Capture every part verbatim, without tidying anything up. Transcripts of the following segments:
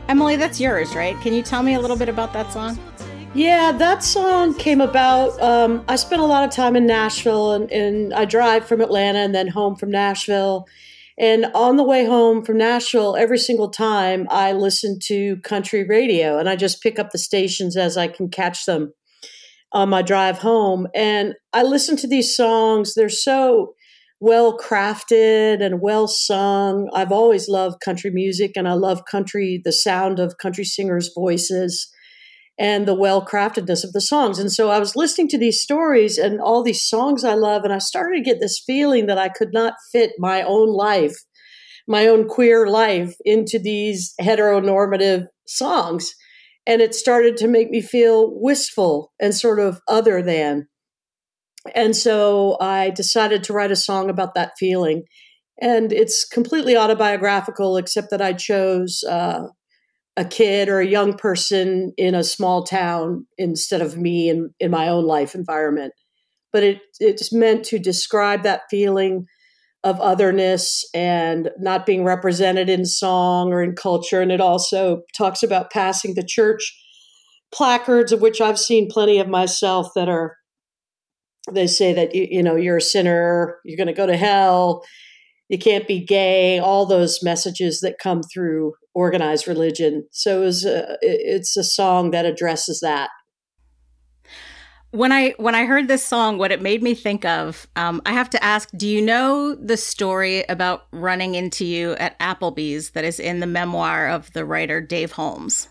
Emily, that's yours, right? Can you tell me a little bit about that song? Yeah, that song came about. Um, I spent a lot of time in Nashville, and, and I drive from Atlanta and then home from Nashville. And on the way home from Nashville, every single time I listen to country radio, and I just pick up the stations as I can catch them on my drive home. And I listen to these songs. They're so well crafted and well sung. I've always loved country music, and I love country, the sound of country singers' voices and the well craftedness of the songs. And so I was listening to these stories and all these songs I love, and I started to get this feeling that I could not fit my own life, my own queer life, into these heteronormative songs. And it started to make me feel wistful and sort of other than. And so I decided to write a song about that feeling. And it's completely autobiographical, except that I chose uh, a kid or a young person in a small town instead of me in, in my own life environment. But it it's meant to describe that feeling of otherness and not being represented in song or in culture. And it also talks about passing the church placards, of which I've seen plenty of myself, that are, they say that, you, you know, you're a sinner, you're going to go to hell, you can't be gay, all those messages that come through organized religion. So it was a, it's a song that addresses that. When I when I heard this song, what it made me think of, um, I have to ask, do you know the story about running into you at Applebee's that is in the memoir of the writer Dave Holmes?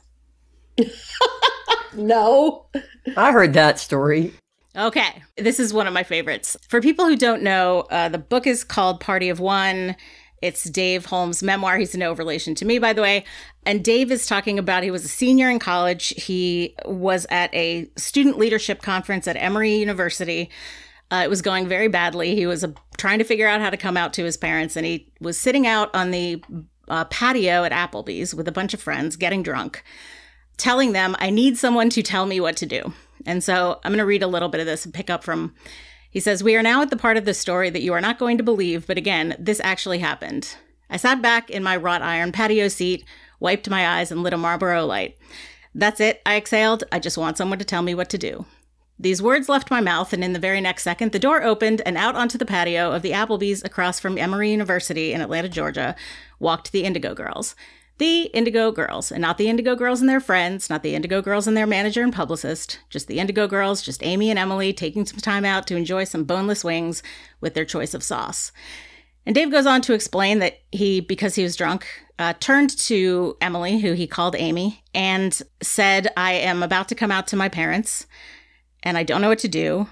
No. I heard that story. Okay, this is one of my favorites. For people who don't know, uh, the book is called Party of One. It's Dave Holmes' memoir. He's no relation to me, by the way. And Dave is talking about, he was a senior in college. He was at a student leadership conference at Emory University. Uh, it was going very badly. He was uh, trying to figure out how to come out to his parents. And he was sitting out on the uh, patio at Applebee's with a bunch of friends, getting drunk, telling them, I need someone to tell me what to do. And so I'm going to read a little bit of this and pick up from, he says, we are now at the part of the story that you are not going to believe, but again, this actually happened. I sat back in my wrought iron patio seat, wiped my eyes, and lit a Marlboro light. That's it, I exhaled. I just want someone to tell me what to do. These words left my mouth, and in the very next second, the door opened, and out onto the patio of the Applebee's across from Emory University in Atlanta, Georgia, walked the Indigo Girls. The Indigo Girls, and not the Indigo Girls and their friends, not the Indigo Girls and their manager and publicist, just the Indigo Girls, just Amy and Emily taking some time out to enjoy some boneless wings with their choice of sauce. And Dave goes on to explain that he, because he was drunk, uh, turned to Emily, who he called Amy, and said, I am about to come out to my parents, and I don't know what to do.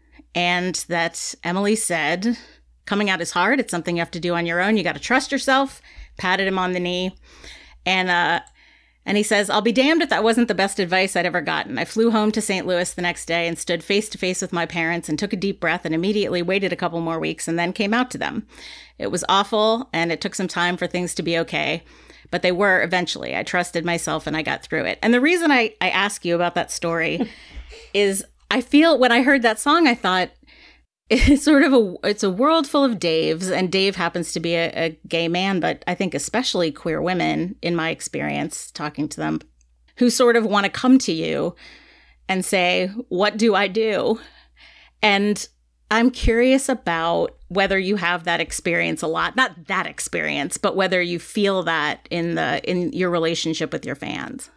And that Emily said, coming out is hard. It's something you have to do on your own. You got to trust yourself. Patted him on the knee. And uh, and he says, I'll be damned if that wasn't the best advice I'd ever gotten. I flew home to Saint Louis the next day and stood face to face with my parents and took a deep breath and immediately waited a couple more weeks and then came out to them. It was awful, and it took some time for things to be okay, but they were eventually. I trusted myself and I got through it. And the reason I, I ask you about that story is I feel when I heard that song, I thought, it's sort of a, it's a world full of Daves, and Dave happens to be a, a gay man, but I think especially queer women, in my experience, talking to them, who sort of want to come to you and say, what do I do? And I'm curious about whether you have that experience a lot, not that experience, but whether you feel that in the, in your relationship with your fans.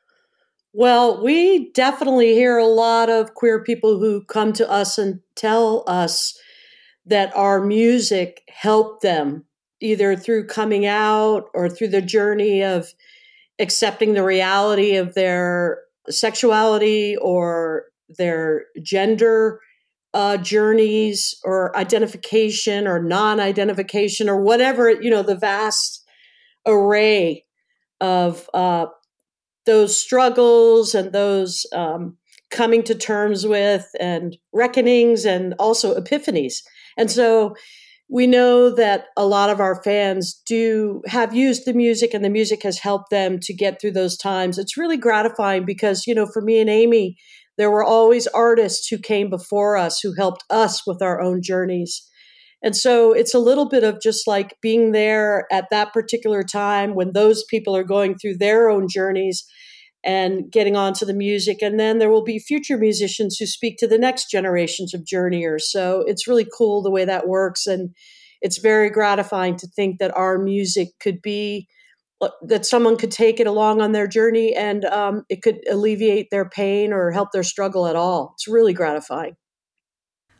Well, we definitely hear a lot of queer people who come to us and tell us that our music helped them, either through coming out or through the journey of accepting the reality of their sexuality or their gender uh, journeys or identification or non-identification or whatever, you know, the vast array of uh those struggles and those um, coming to terms with and reckonings and also epiphanies. And so we know that a lot of our fans do have used the music, and the music has helped them to get through those times. It's really gratifying because, you know, for me and Amy, there were always artists who came before us who helped us with our own journeys. And so it's a little bit of just like being there at that particular time when those people are going through their own journeys and getting onto the music. And then there will be future musicians who speak to the next generations of journeyers. So it's really cool the way that works. And it's very gratifying to think that our music could be, that someone could take it along on their journey and um, it could alleviate their pain or help their struggle at all. It's really gratifying.